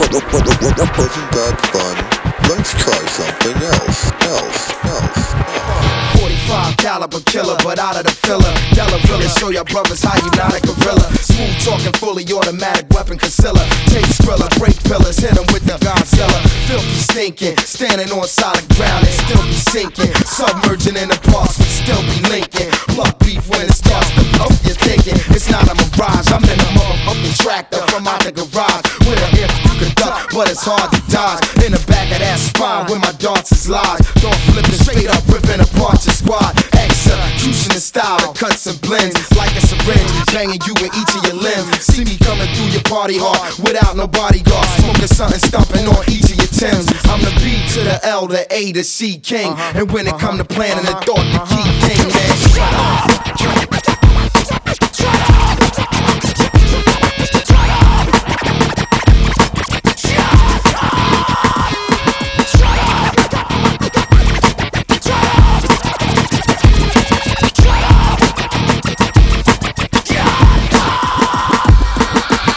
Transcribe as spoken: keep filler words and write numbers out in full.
Wasn't that fun? Let's try something else, else, else. forty-five caliber killer, but out of the filler. Della Villa, show your brothers how you not a gorilla. Smooth talking, fully automatic weapon concealer. Take Skrilla, break pillars, hit 'em with the Godzilla. Filthy stinking, standing on solid ground and still be sinking. Submerging in the parks, we still be linking. Blood beef when it starts to poke, you're thinking it's not a mirage. I'm in a motherfucking tractor from out the garage with a if you could duck, but it's hard to dodge. In the back of that spine where my darts is lodged. Thought flipping straight up, ripping apart your squad. Execution in style that cuts and blends like a syringe, banging you in each of your limbs. See me coming through your party hard without no bodyguard, smoking something, stomping on each of your Timbs. I'm the B to the L, the A to C king, and when it come to planning, the thought, the key thing, man.